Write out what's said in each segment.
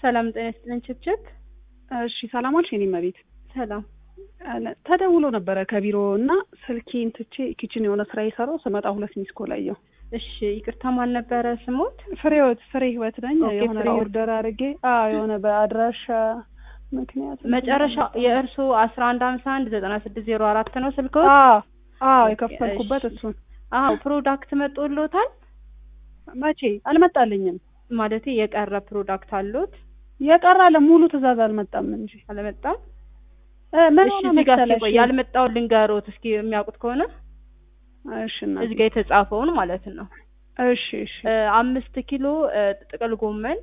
ሰላም ጤና ይስጥልኝ ችብችብ። እሺ ሰላም አልሽ የኔ መቤት? ሰላም ተደውሎ ነበረ ከቢሮ እና ስልኬን ትቼ ኪችን የሆነ ስራ እየሰራሁ ስመጣ ሁለት ሚስ ኮል አየሁ። እሺ ይቅርታ ማን ነበረ ስሞት? ፍሬ ህይወት ነኝ። የሆነ ኦርደር አድርጌ የሆነ በአድራሻ ምክንያት መጨረሻ የእርሱ 11519604 ነው ስልክዎ? የከፈልኩበት እሱን። ፕሮዳክት መጥቶልዎታል? መቼ አልመጣልኝም። ማለቴ የቀረ ፕሮዳክት አሉት? የቀረ ሙሉ ትዕዛዝ አልመጣም እንጂ። አልመጣም? ምን እሺ እዚህ ጋር ሲቆይ ያልመጣው ልንገሮት እስኪ የሚያውቁት ከሆነ። እሺ እና እዚህ ጋር የተጻፈውን ማለት ነው። እሺ 5 ኪሎ ጥቅል ጎመን፣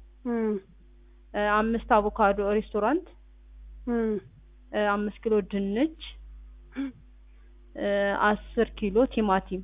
5 አቮካዶ ሬስቶራንት፣ 5 ኪሎ ድንች፣ 10 ኪሎ ቲማቲም፣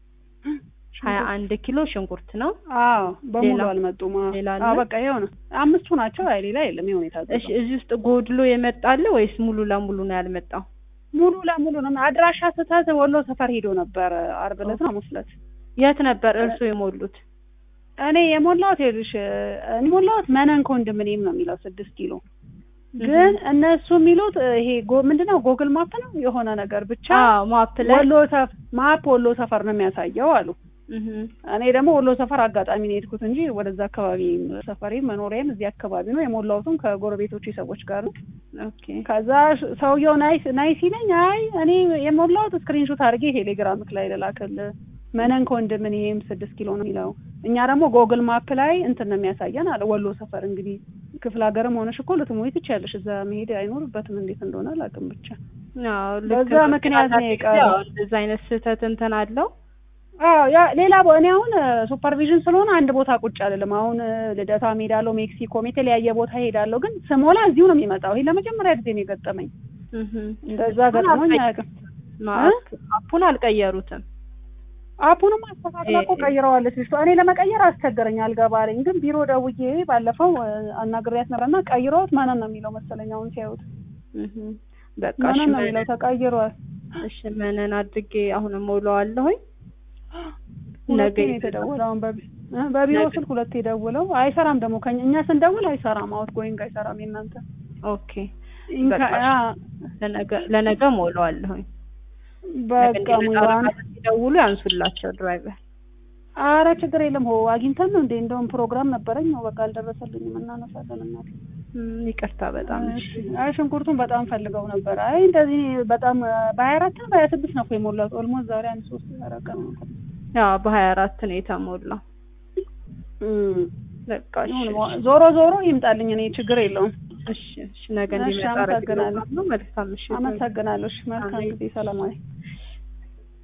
21 ኪሎ ሽንኩርት ነው። በሙሉ አልመጡም። በቃ ይሄው ነው። አምስቱ ናቸው። ሌላ የለም። ይሄው ነው። እሺ እዚህ ውስጥ ጎድሎ የመጣለ ወይስ ሙሉ ለሙሉ ነው ያልመጣው? ሙሉ ለሙሉ ነው። አድራሻ ስህተት ወሎ ሰፈር ሄዶ ነበር ዓርብ ዕለት ነው መስለት። የት ነበር እርሱ የሞሉት? እኔ የሞላሁት የሞላሁት መነን ኮንዶሚኒየም ነው የሚለው 6 ኪሎ። ግን እነሱ የሚሉት ይሄ ምንድነው ጎግል ማፕ ነው የሆነ ነገር ብቻ ማፕ ላይ ወሎ ሰፈር ነው የሚያሳየው አሉ። እኔ ደግሞ ወሎ ሰፈር አጋጣሚ ነው የሄድኩት እንጂ ወደዛ አካባቢ ሰፈሬ መኖሪያም እዚህ አካባቢ ነው። የሞላሁትም ከጎረቤቶቼ ሰዎች ጋር ነው። ኦኬ። ከዛ ሰውየው ናይስ ይለኝ እኔ የሞላሁት ስክሪንሾት አድርጌ ቴሌግራም ላይ ልላክል መነን ኮንዶሚኒየም 6 ኪሎ ነው የሚለው። እኛ ደግሞ ጎግል ማፕ ላይ እንትን ነው የሚያሳየን አለ ወሎ ሰፈር። እንግዲህ ክፍለ ሀገርም ሆነሽ እኮ ልትሞይ ትችያለሽ። እዛ መሄድ አይኖርበትም። እንዴት እንደሆነ አላውቅም። ብቻ በዛ ምክንያት ነው የቀረው። እንደዛ አይነት ስህተት እንትን አለው። ሌላ እኔ አሁን ሱፐርቪዥን ስለሆነ አንድ ቦታ ቁጭ አልልም። አሁን ልደታ ሄዳለሁ፣ ሜክሲኮም የተለያየ ቦታ ሄዳለሁ። ግን ስሞላ እዚሁ ነው የሚመጣው። ይሄ ለመጀመሪያ ጊዜ ነው የገጠመኝ። እንደዛ ገጥሞኝ አያውቅም። አፑን አልቀየሩትም? አፑንም አስተካክላ እኮ ቀይረዋለች ልጅቷ። እኔ ለመቀየር አስቸገረኝ፣ አልገባልኝ። ግን ቢሮ ደውዬ ባለፈው አናግሬያት ነበርና ቀይረውት ማንን ነው የሚለው መሰለኝ አሁን ሲያዩት። በቃ ማንን ነው የሚለው ተቀይሯል። እሺ መነን አድርጌ አሁንም ሞላዋለሁኝ። ነገ የተደወለው በቢሮ ስልክ ሁለቴ ደውለው አይሰራም። ደግሞ እኛ ስንደውል አይሰራም። አውት ጎይንግ አይሰራም የእናንተ። ኦኬ ለነገ ሞላዋለሁኝ። በቃ ሙላን ደውሉ ያንሱላቸው ድራይቨር። አረ ችግር የለም። አግኝተን ነው እንዴ? እንደውም ፕሮግራም ነበረኝ ነው። በቃ አልደረሰልኝም። እናነሳለን እናት። ይቅርታ በጣም እሺ። ሽንኩርቱን በጣም ፈልገው ነበር። እንደዚህ በጣም በ24 ነው በ26 ነው የሞላው። ኦልሞስት ዛሬ 3 ያረቀ ነው። በ24 ነው የተሞላው። በቃ ዞሮ ይምጣልኝ። እኔ ችግር የለውም። እሺ ነገ እንዲመጣ አደርጋለሁ። መልካም ምሽት። አመሰግናለሁ። መልካም ጊዜ። ሰላም